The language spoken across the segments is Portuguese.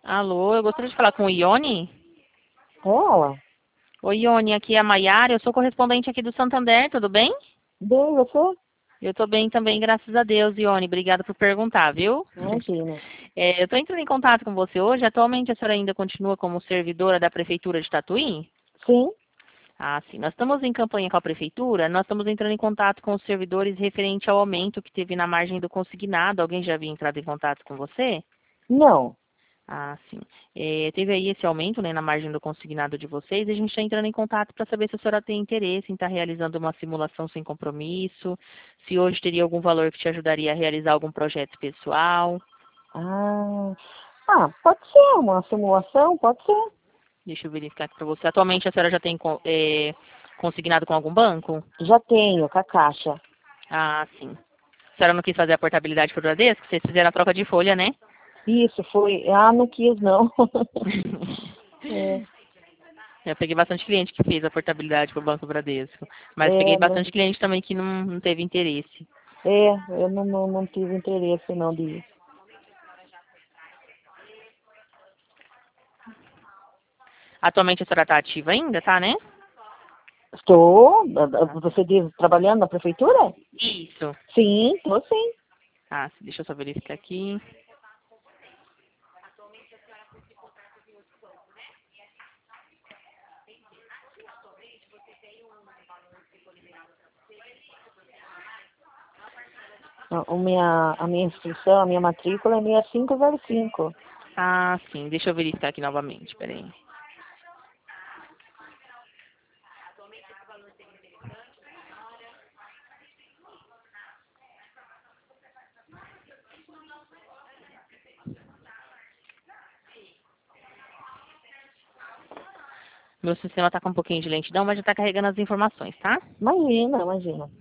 Alô, eu gostaria de falar com o Ione. Ela? Oi, Ione, aqui é a Maiara, eu sou correspondente aqui do Santander, tudo bem? Bem, você? Eu tô bem também, graças a Deus, Ione. Obrigada por perguntar, viu? Imagina. Eu tô entrando em contato com você hoje. Atualmente a senhora ainda continua como servidora da Prefeitura de Tatuí? Sim? Ah, sim. Nós estamos em campanha com a Prefeitura. Nós estamos entrando em contato com os servidores referente ao aumento que teve na margem do consignado. Alguém já havia entrado em contato com você? Não. Ah, sim. Teve aí esse aumento, né, na margem do consignado de vocês, e a gente está entrando em contato para saber se a senhora tem interesse em estar realizando uma simulação sem compromisso, se hoje teria algum valor que te ajudaria a realizar algum projeto pessoal. Ah, pode ser uma simulação, pode ser. Deixa eu verificar aqui para você. Atualmente a senhora já tem consignado com algum banco? Já tenho, com a caixa. Ah, sim. A senhora não quis fazer a portabilidade por Bradesco? Vocês fizeram a troca de folha, né? Isso, foi. Ah, não quis, não. É, Eu peguei bastante cliente que fez a portabilidade para o Banco Bradesco, mas peguei não, bastante cliente também que não teve interesse. eu não tive interesse, não, de... Atualmente a senhora está ativa ainda, tá, né? Estou, você diz, trabalhando na prefeitura? Isso. Sim, estou sim. Ah, deixa eu só verificar aqui. A minha inscrição, a minha matrícula é 6505. Ah, sim. Deixa eu verificar aqui novamente. Peraí. Meu sistema está com um pouquinho de lentidão, mas já está carregando as informações, tá? Imagina, imagina.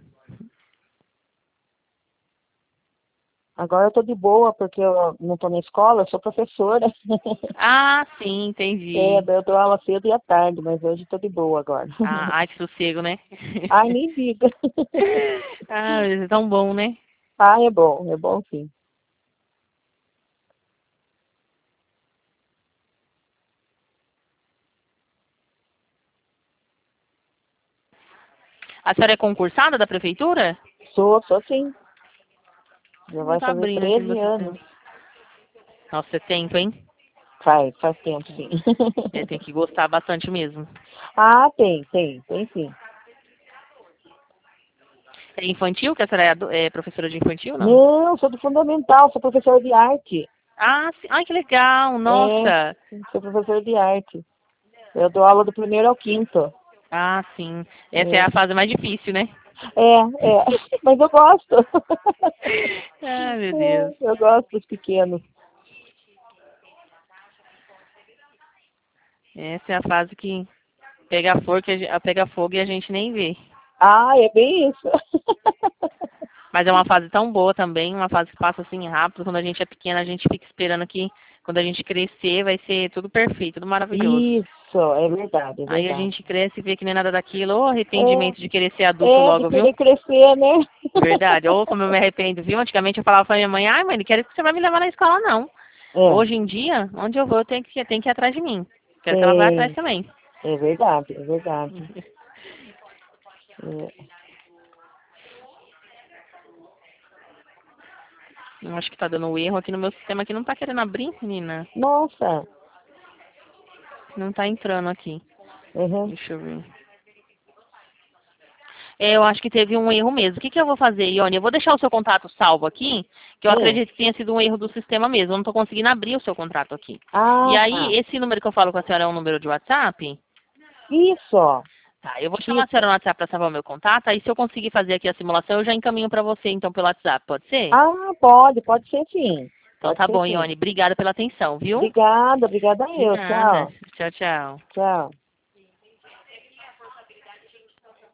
Agora eu tô de boa, porque eu não tô na escola, eu sou professora. Ah, sim, entendi. Eu dou aula cedo e à tarde, mas hoje eu tô de boa agora. Ah, ai, que sossego, né? Ai, nem diga. Ah, mas é tão bom, né? É bom sim. A senhora é concursada da prefeitura? Sou sim. Já Não vai tá fazer abrindo aqui no 13 meu sistema. anos. Nossa, é tempo, hein? Faz tempo sim. Tem que gostar bastante mesmo. Tem sim. É infantil, que a senhora é professora de infantil, não? Não, sou do fundamental, sou professora de arte. Ah, sim. Ai, que legal, É, nossa. sou professora de arte. Eu dou aula do primeiro ao quinto. Ah, sim. Essa é É, a fase mais difícil, né? mas eu gosto. Ai, meu Deus. Eu gosto dos pequenos. Essa é a fase que pega fogo e a gente nem vê. É bem isso. Mas é uma fase tão boa também, uma fase que passa assim rápido. Quando a gente é pequena, a gente fica esperando que quando a gente crescer vai ser tudo perfeito, tudo maravilhoso. Isso, é verdade, é Aí a verdade. gente cresce e vê que nem nada daquilo. Ô, arrependimento de querer ser adulto De logo, viu? querer crescer, né? Verdade. Ou como eu me arrependo, viu? Antigamente eu falava pra minha mãe, ai, mãe, não quero que você vai me levar na escola, não. É, Hoje em dia, onde eu vou, eu tenho que ir atrás de mim. Quero que ela vá atrás é, também. é verdade, é verdade. É. Eu acho que tá dando erro aqui no meu sistema que não tá querendo abrir, menina. Nossa, Não tá entrando aqui. uhum, Deixa eu ver. Eu acho que teve um erro mesmo. O que eu vou fazer, Ione? Eu vou deixar o seu contato salvo aqui, que eu hum. acredito que tenha sido um erro do sistema mesmo. Eu não tô conseguindo abrir o seu contrato aqui. E Tá. aí, esse número que eu falo com a senhora é um número de WhatsApp? Isso, ó, Tá, eu vou chamar a senhora isso. no WhatsApp para salvar o meu contato. Aí, se eu conseguir fazer aqui a simulação, eu já encaminho para você, então, pelo WhatsApp. Pode ser? Pode ser sim. Então, Pode tá ser bom, sim. Ione. Obrigada pela atenção, viu? Obrigada De eu. nada. Tchau. Tchau, tchau. Tchau.